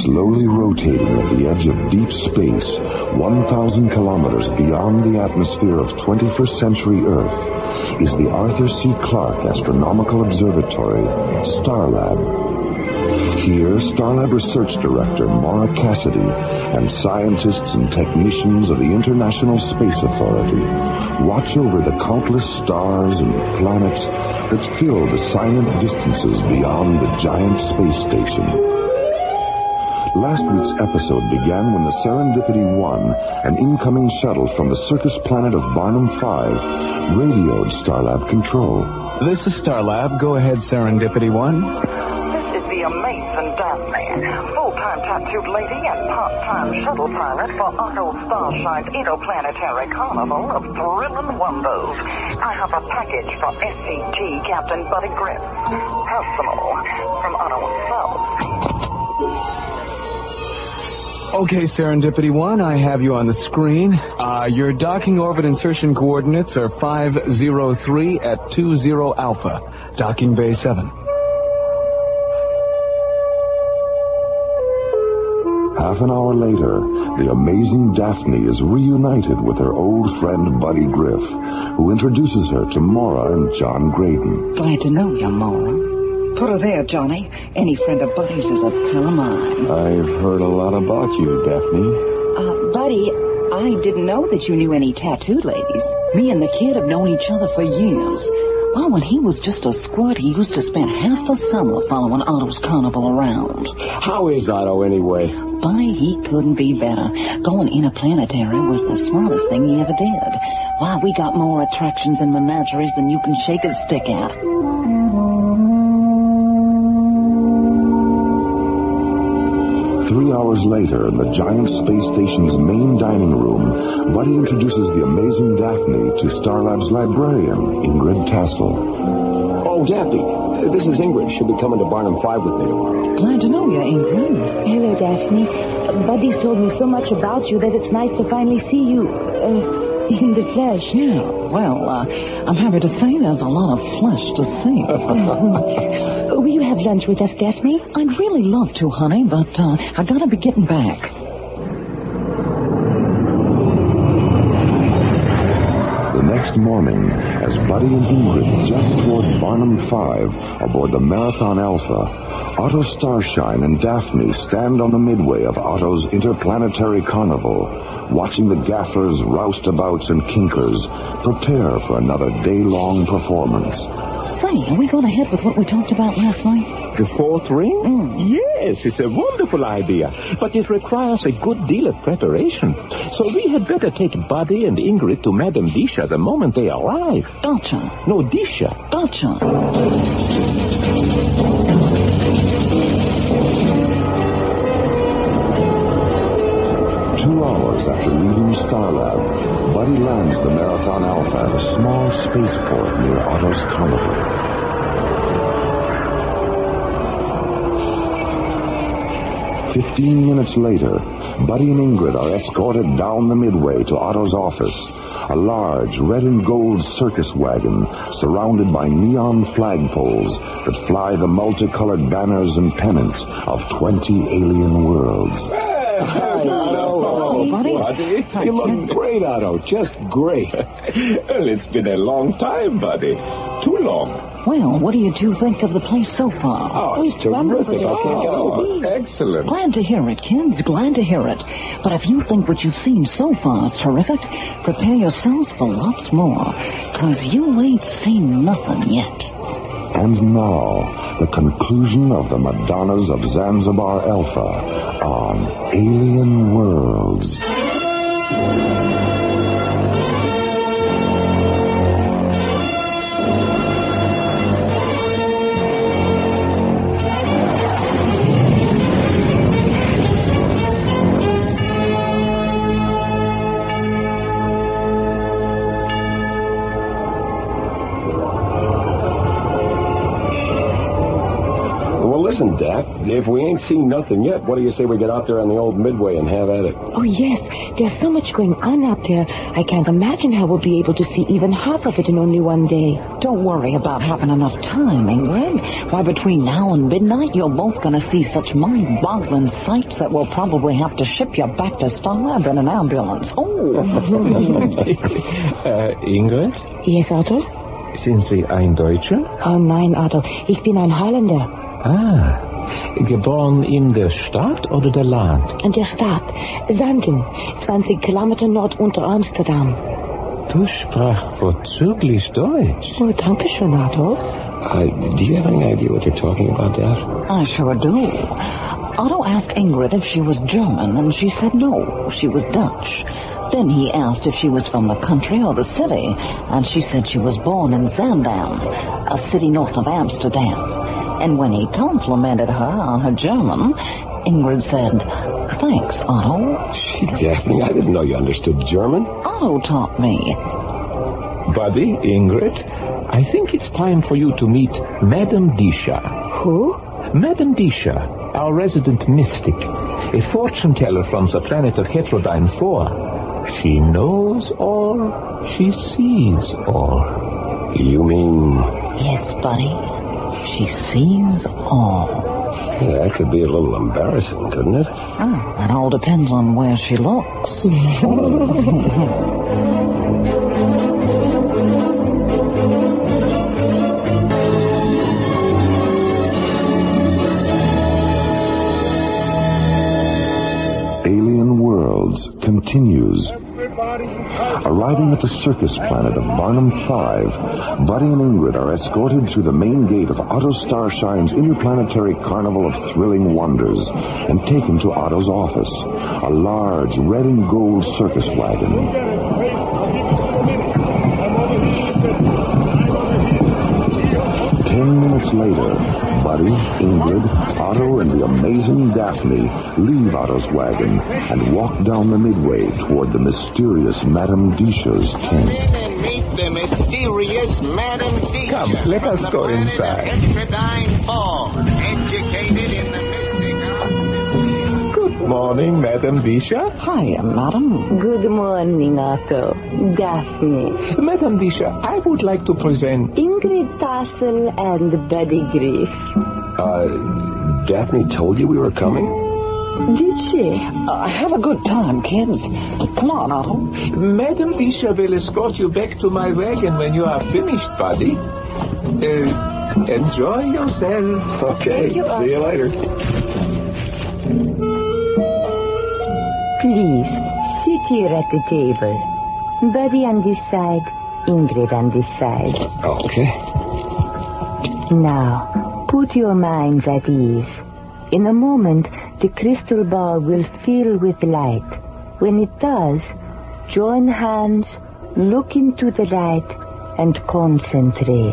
Slowly rotating at the edge of deep space, 1,000 kilometers beyond the atmosphere of 21st century Earth, is the Arthur C. Clarke Astronomical Observatory, Starlab. Here, Starlab Research Director Maura Cassidy and scientists and technicians of the International Space Authority watch over the countless stars and planets that fill the silent distances beyond the giant space station. Last week's episode began when the Serendipity 1, an incoming shuttle from the circus planet of Barnum 5, radioed Starlab Control. This is Starlab. Go ahead, Serendipity 1. This is the amazing Daphne, full-time tattooed lady and part-time shuttle pilot for Otto Starshine's interplanetary carnival of thrilling wonders. I have a package for SCG Captain Buddy Griff, personal, from Otto himself. Okay, Serendipity 1, I have you on the screen. Your docking orbit insertion coordinates are 503 at 20 Alpha, docking bay 7. Half an hour later, the amazing Daphne is reunited with her old friend Buddy Griff, who introduces her to Maura and John Graydon. Glad to know you, Maura. Put her there, Johnny. Any friend of Buddy's is a pal of mine. I've heard a lot about you, Daphne. Buddy, I didn't know that you knew any tattooed ladies. Me and the kid have known each other for years. Well, when he was just a squirt, he used to spend half the summer following Otto's carnival around. How is Otto, anyway? Buddy, he couldn't be better. Going interplanetary was the smartest thing he ever did. Why, we got more attractions and menageries than you can shake a stick at. 3 hours later, in the giant space station's main dining room, Buddy introduces the amazing Daphne to Starlab's librarian, Ingrid Tassel. Oh, Daphne, this is Ingrid. She'll be coming to Barnum 5 with me tomorrow. Glad to know you, Ingrid. Hello, Daphne. Buddy's told me so much about you that it's nice to finally see you, in the flesh. Yeah, well, I'm happy to say there's a lot of flesh to see. Will you have lunch with us, Daphne? I'd really love to, honey, but I gotta be getting back. The next morning, as Buddy and Ingrid jet toward Barnum 5 aboard the Marathon Alpha, Otto Starshine and Daphne stand on the midway of Otto's interplanetary carnival, watching the gaffers, roustabouts, and kinkers prepare for another day-long performance. Say, are we going ahead with what we talked about last night? The fourth ring? Yes, it's a wonderful idea, but it requires a good deal of preparation. So we had better take Buddy and Ingrid to Madame Disha the moment they arrive. Gotcha. No, Disha. Gotcha. 2 hours after leaving Starlab, Buddy lands the Marathon Alpha at a small spaceport near Otto's carnival. "15 minutes later, Buddy and Ingrid are escorted down the midway to Otto's office, a large red and gold circus wagon surrounded by neon flagpoles that fly the multicolored banners and pennants of 20 alien worlds. Hello, Buddy. You look great, Otto. Just great. Well, it's been a long time, Buddy. Too long. Well, what do you two think of the place so far? Oh, it's terrific. I can't get over it. Excellent. Glad to hear it, kids. Glad to hear it. But if you think what you've seen so far is terrific, prepare yourselves for lots more, 'cause you ain't seen nothing yet. And now, the conclusion of the Madonnas of Zanzibar Alpha on Alien Worlds. Listen, Daff, if we ain't seen nothing yet, what do you say we get out there on the old Midway and have at it? Oh, yes. There's so much going on out there. I can't imagine how we'll be able to see even half of it in only one day. Don't worry about having enough time, Ingrid. Why, between now and midnight, you're both going to see such mind-boggling sights that we'll probably have to ship you back to Starlab in an ambulance. Oh! Ingrid? Yes, Otto? Sind Sie ein Deutscher? Oh, nein, Otto. Ich bin ein Holländer. Geboren in der Stadt oder der Land? In der Stadt. Sanden. 20 Kilometer nord unter Amsterdam. Du sprachst vorzüglich Deutsch. Oh, danke schön, Otto. Do you have any idea what they're talking about, Daff? I sure do. Otto asked Ingrid if she was German, and she said no, she was Dutch. Then he asked if she was from the country or the city, and she said she was born in Zaandam, a city north of Amsterdam. And when he complimented her on her German, Ingrid said, "Thanks, Otto." Gee, Daphne, I didn't know you understood German. Otto taught me. Buddy, Ingrid, I think it's time for you to meet Madame Disha. Who? Madame Disha, our resident mystic, a fortune teller from the planet of Heterodyne 4. She knows all, she sees all. You mean... Yes, buddy. She sees all. Yeah, that could be a little embarrassing, couldn't it? Oh, it all depends on where she looks. Alien Worlds continues. Arriving at the circus planet of Barnum 5, Buddy and Ingrid are escorted through the main gate of Otto Starshine's interplanetary carnival of thrilling wonders and taken to Otto's office, a large red and gold circus wagon. 10 minutes later, Buddy, Ingrid, Otto, and the amazing Daphne leave Otto's wagon and walk down the Midway toward the mysterious Madame Disha's tent. Meet the mysterious Madame Disha. Come, let us go inside. Heterodyne 4, educated in the mystic art. Good morning, Madame Disha. Hi, madam. Good morning, Otto. Daphne. Madame Disha, I would like to present... Ingrid Tassel and Buddy Grief. Daphne told you we were coming? Did she? Have a good time, kids. Come on, Otto. Madame Disha will escort you back to my wagon when you are finished, Buddy. Enjoy yourself. Okay, see you later. Please, sit here at the table. Buddy on this side, Ingrid on this side. Okay. Now, put your minds at ease. In a moment, the crystal ball will fill with light. When it does, join hands, look into the light, and concentrate.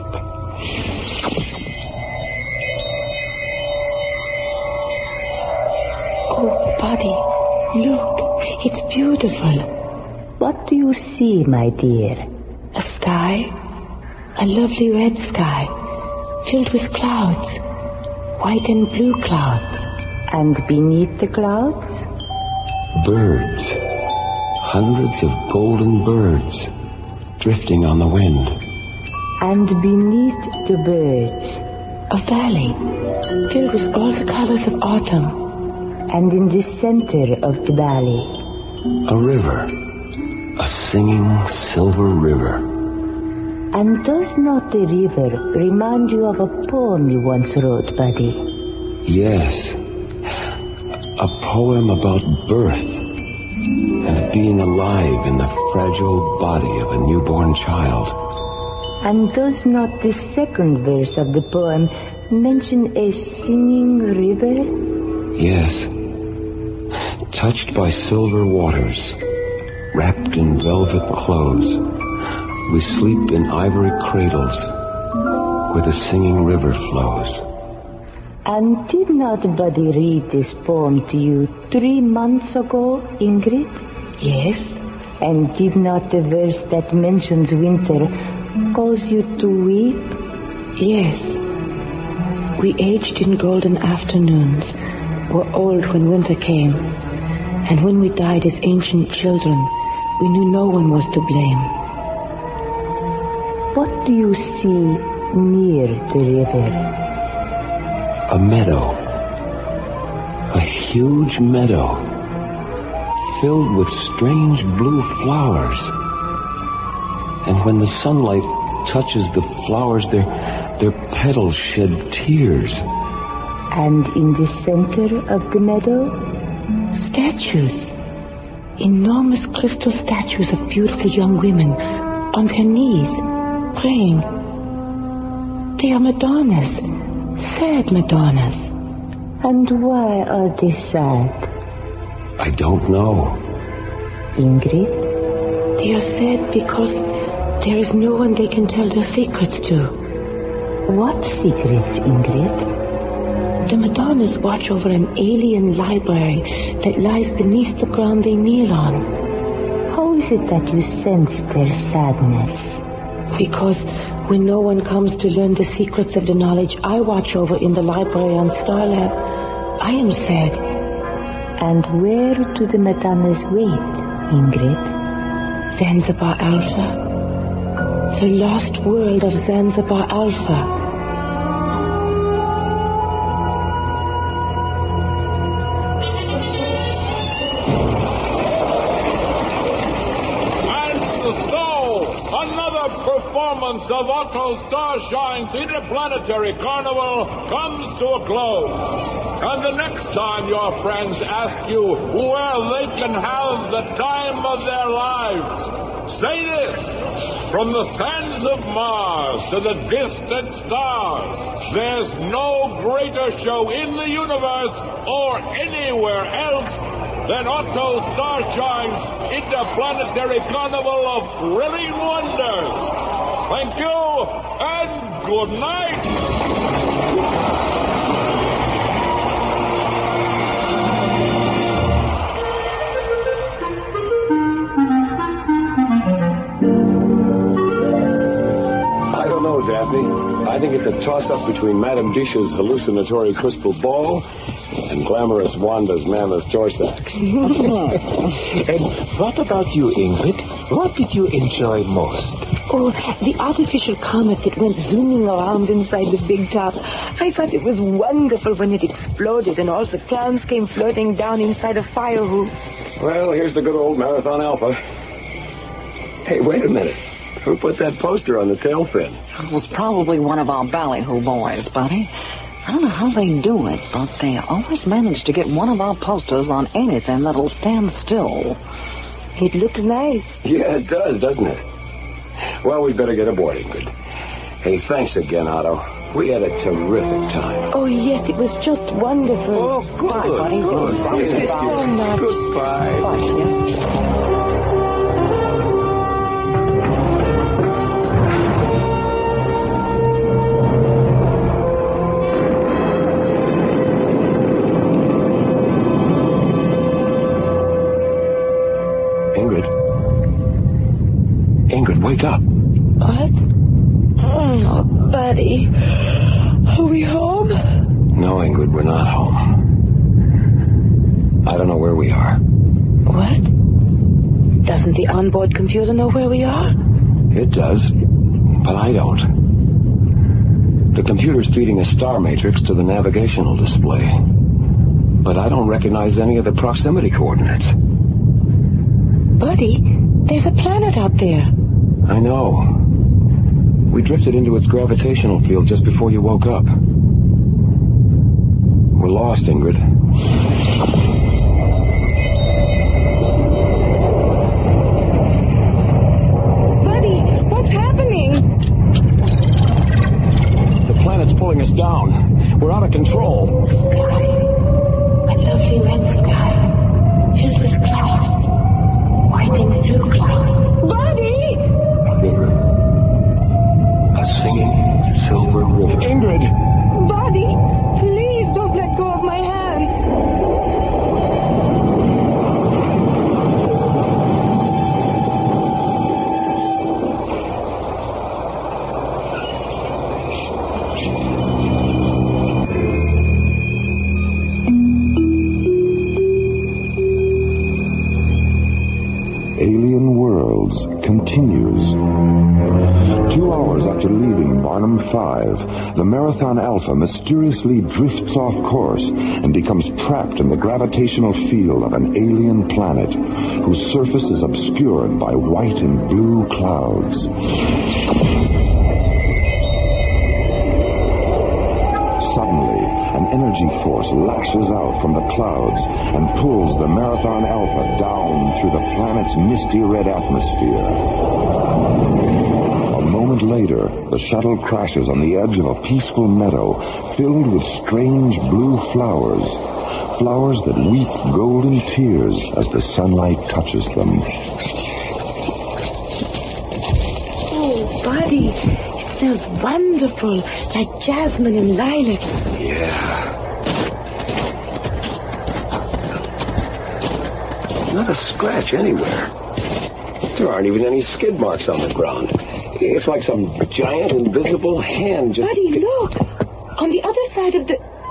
Oh, Buddy, look, it's beautiful. What do you see, my dear? A sky, a lovely red sky, filled with clouds, white and blue clouds. And beneath the clouds? Birds. Hundreds of golden birds drifting on the wind. And beneath the birds, a valley filled with all the colors of autumn. And in the center of the valley, A river. A singing silver river. And does not the river remind you of a poem you once wrote, Buddy? Yes. A poem about birth and being alive in the fragile body of a newborn child. And does not the second verse of the poem mention a singing river? Yes. Touched by silver waters, wrapped in velvet clothes, we sleep in ivory cradles where the singing river flows. And did not Buddy read this poem to you 3 months ago, Ingrid? Yes. And did not the verse that mentions winter cause you to weep? Yes. We aged in golden afternoons, were old when winter came, and when we died as ancient children, we knew no one was to blame. What do you see near the river? A meadow. A huge meadow. Filled with strange blue flowers. And when the sunlight touches the flowers, their petals shed tears. And in the center of the meadow? Statues. Enormous crystal statues of beautiful young women on their knees, praying. They are Madonnas, sad Madonnas. And why are they sad? I don't know. Ingrid? They are sad because there is no one they can tell their secrets to. What secrets, Ingrid? The Madonnas watch over an alien library that lies beneath the ground they kneel on. How is it that you sense their sadness? Because when no one comes to learn the secrets of the knowledge I watch over in the library on Starlab, I am sad. And where do the Madonnas wait, Ingrid? Zanzibar Alpha. The lost world of Zanzibar Alpha. Performance of Otto Starshine's Interplanetary Carnival comes to a close. And the next time your friends ask you where they can have the time of their lives, say this: from the sands of Mars to the distant stars, there's no greater show in the universe or anywhere else than Otto Starshine's Interplanetary Carnival of Thrilling Wonders. Thank you, and good night. I don't know, Daphne. I think it's a toss-up between Madame Disha's hallucinatory crystal ball and glamorous Wanda's mammoth torsax. And what about you, Ingrid? What did you enjoy most? Oh, the artificial comet that went zooming around inside the big top. I thought it was wonderful when it exploded and all the clowns came floating down inside a fire hoops. Well, here's the good old Marathon Alpha. Hey, wait a minute. Who put that poster on the tail fin? It was probably one of our ballyhoo boys, Buddy. I don't know how they do it, but they always manage to get one of our posters on anything that'll stand still. It looks nice. Yeah, it does, doesn't it? Well, we'd better get aboard, Ingrid. Hey, thanks again, Otto. We had a terrific time. Oh, yes, it was just wonderful. Oh, good. Bye, Buddy. Good. Thank you so much. Goodbye. Bye, dear. Ingrid, wake up. What? Oh, Buddy. Are we home? No, Ingrid, we're not home. I don't know where we are. What? Doesn't the onboard computer know where we are? It does, but I don't. The computer's feeding a star matrix to the navigational display, but I don't recognize any of the proximity coordinates. Buddy, there's a planet out there. I know. We drifted into its gravitational field just before you woke up. We're lost, Ingrid. Buddy, what's happening? The planet's pulling us down. We're out of control. Sky. A lovely red sky. Filled with clouds. White and blue clouds. Buddy! River. A singing silver river. Ingrid! Buddy, please don't let go of my hands. the Marathon Alpha mysteriously drifts off course and becomes trapped in the gravitational field of an alien planet whose surface is obscured by white and blue clouds. Suddenly, an energy force lashes out from the clouds and pulls the Marathon Alpha down through the planet's misty red atmosphere. A moment later, the shuttle crashes on the edge of a peaceful meadow filled with strange blue flowers, flowers that weep golden tears as the sunlight touches them. Oh, Buddy, it smells wonderful, like jasmine and lilacs. Yeah. Not a scratch anywhere. There aren't even any skid marks on the ground. It's like some giant invisible hand just... Buddy, look! On the other side of the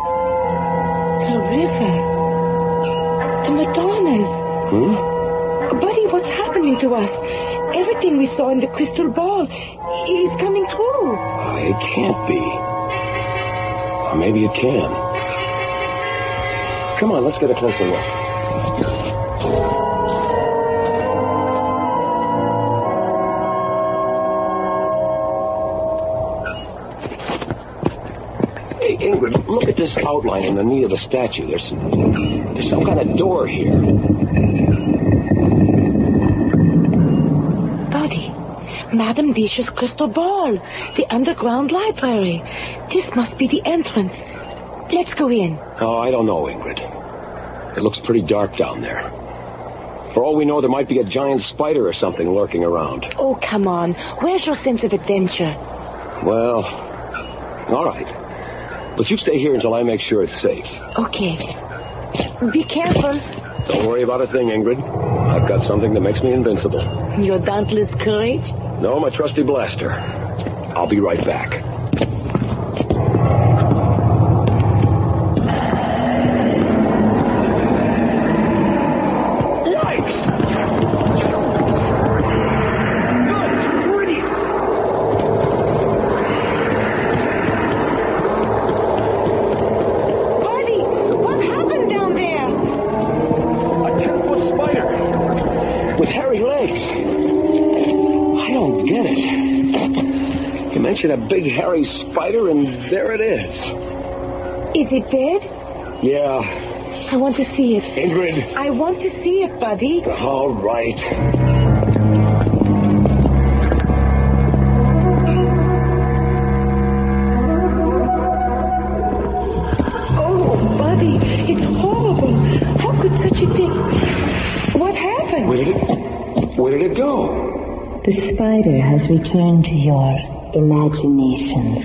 river. The Madonnas. Buddy, what's happening to us? Everything we saw in the crystal ball is coming true. It can't be. Or maybe it can. Come on, let's get a closer look. Hey, Ingrid, look at this outline in the knee of the statue. There's some kind of door here. Buddy, Madame Disha's crystal ball, the underground library. This must be the entrance. Let's go in. Oh, I don't know, Ingrid. It looks pretty dark down there. For all we know, there might be a giant spider or something lurking around. Oh, come on. Where's your sense of adventure? Well, all right. But you stay here until I make sure it's safe. Okay. Be careful. Don't worry about a thing, Ingrid. I've got something that makes me invincible. Your dauntless courage? No, my trusty blaster. I'll be right back. A big hairy spider, and there it is. Is it dead? Yeah. I want to see it. Ingrid. I want to see it, Buddy. All right. Oh, Buddy, it's horrible. How could such a thing... What happened? Where did it go? The spider has returned to your imaginations.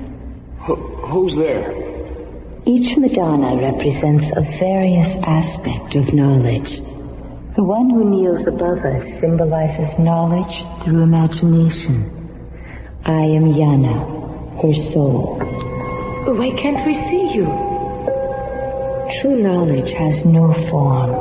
Who's there? Each Madonna represents a various aspect of knowledge. The one who kneels above us symbolizes knowledge through imagination. I am Yana, her soul. Why can't we see you? True knowledge has no form.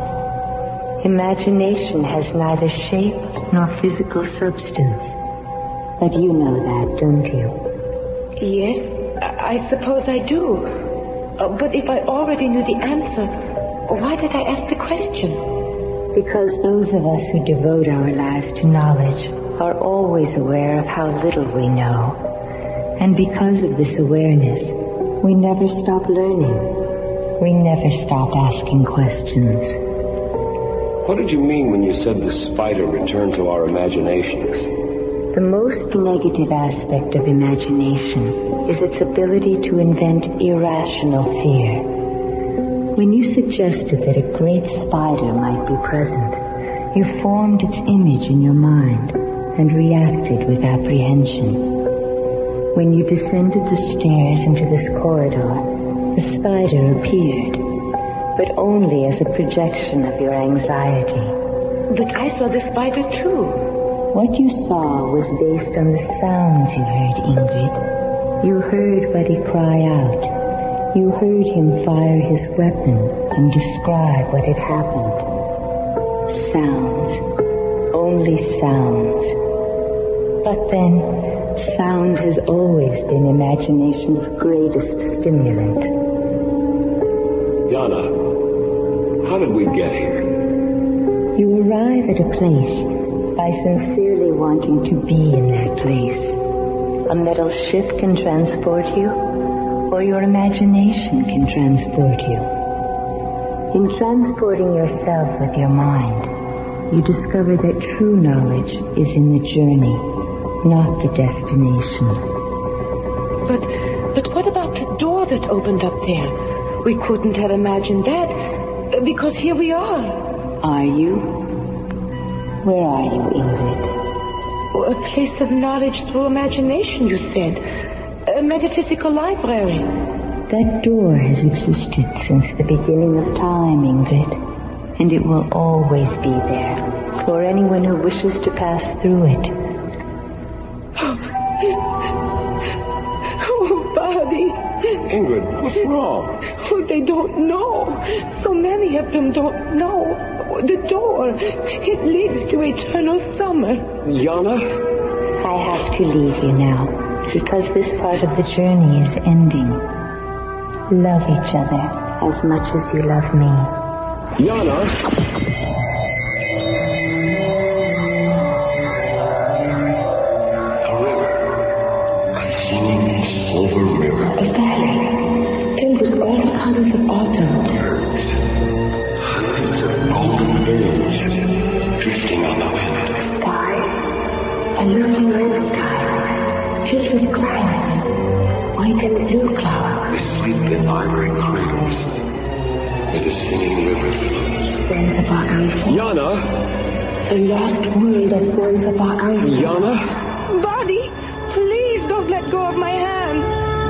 Imagination has neither shape nor physical substance. But you know that, don't you? Yes, I suppose I do. But if I already knew the answer, why did I ask the question? Because those of us who devote our lives to knowledge are always aware of how little we know. And because of this awareness, we never stop learning. We never stop asking questions. What did you mean when you said the spider returned to our imaginations? The most negative aspect of imagination is its ability to invent irrational fear. When you suggested that a great spider might be present, you formed its image in your mind and reacted with apprehension. When you descended the stairs into this corridor, the spider appeared, but only as a projection of your anxiety. But I saw the spider too. What you saw was based on the sounds you heard, Ingrid. You heard Buddy cry out. You heard him fire his weapon and describe what had happened. Sounds. Only sounds. But then, Sound has always been imagination's greatest stimulant. Yana, how did we get here? You arrive at a place by sincerely wanting to be in that place. A metal ship can transport you, or your imagination can transport you. In transporting yourself with your mind, you discover that true knowledge is in the journey, not the destination. But what about the door that opened up there? We couldn't have imagined that, because here we are. Are you? Where are you, Ingrid? A place of knowledge through imagination, you said. A metaphysical library. That door has existed since the beginning of time, Ingrid. And it will always be there for anyone who wishes to pass through it. Oh, Bobby. Ingrid, what's wrong? Oh, they don't know. So many of them don't know. The door, it leads to eternal summer. Yana? I have to leave you now, because this part of the journey is ending. Love each other as much as you love me. Yana? A river. A singing silver river. A valley filled with all the colors of autumn. Birds. Hundreds of golden birds drifting on the wind. Sky. A lovely red sky filled with clouds. White and blue clouds. They sleep in ivory cradles. Where the singing river flows. Zanzibar Alpha. Yana? The lost world of Zanzibar Alpha. Yana? Buddy, please don't let go of my hand.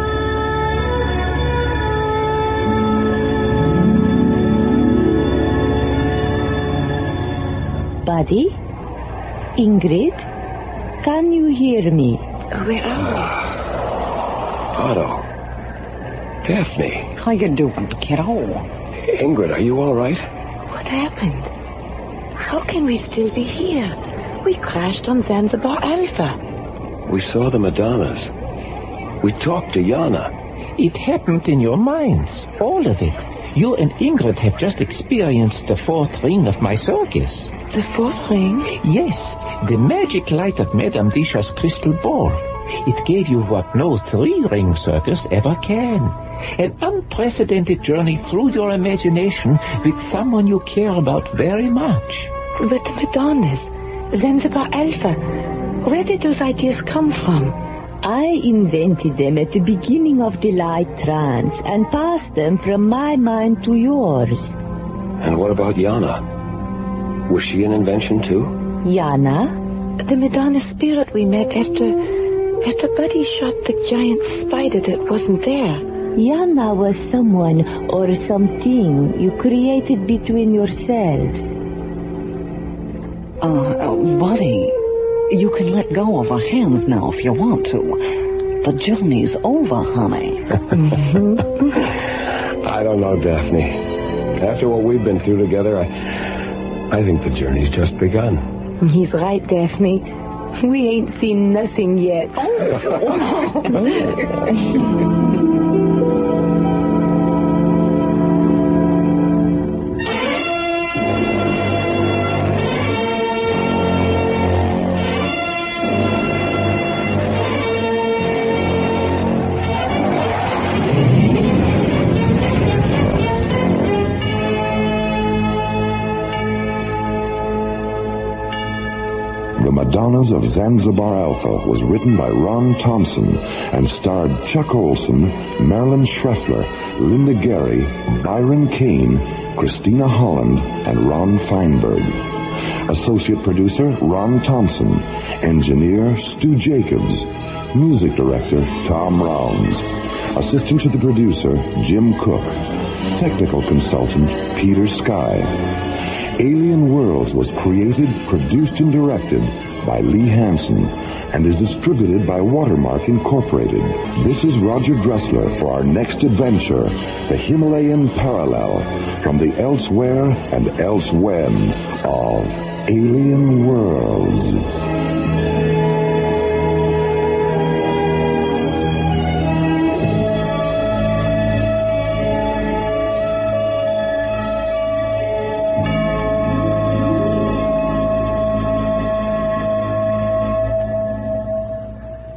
Buddy? Ingrid? Can you hear me? Where are we? Otto. Daphne. How you doing, kiddo? Ingrid, are you all right? What happened? How can we still be here? We crashed on Zanzibar Alpha. We saw the Madonnas. We talked to Yana. It happened in your minds, all of it. You and Ingrid have just experienced the fourth ring of my circus. The fourth ring? Yes, the magic light of Madame Disha's crystal ball. It gave you what no three-ring circus ever can. An unprecedented journey through your imagination with someone you care about very much. But the Madonnas, Zanzibar Alpha, where did those ideas come from? I invented them at the beginning of the light trance and passed them from my mind to yours. And what about Yana? Was she an invention too? Yana? The Madonna spirit we met after Buddy shot the giant spider that wasn't there. Yana was someone or something you created between yourselves. Buddy, you can let go of our hands now if you want to. The journey's over, honey. I don't know, Daphne. After what we've been through together, I think the journey's just begun. He's right, Daphne. We ain't seen nothing yet. Madonnas of Zanzibar Alpha was written by Ron Thompson and starred Chuck Olson, Marilyn Schreffler, Linda Gary, Byron Kane, Christina Holland, and Ron Feinberg. Associate producer Ron Thompson. Engineer Stu Jacobs. Music director Tom Rounds. Assistant to the producer Jim Cook. Technical consultant Peter Sky. Alien Worlds was created, produced, and directed by Lee Hansen and is distributed by Watermark Incorporated. This is Roger Dressler for our next adventure, The Himalayan Parallel, from the elsewhere and elsewhen of Alien Worlds.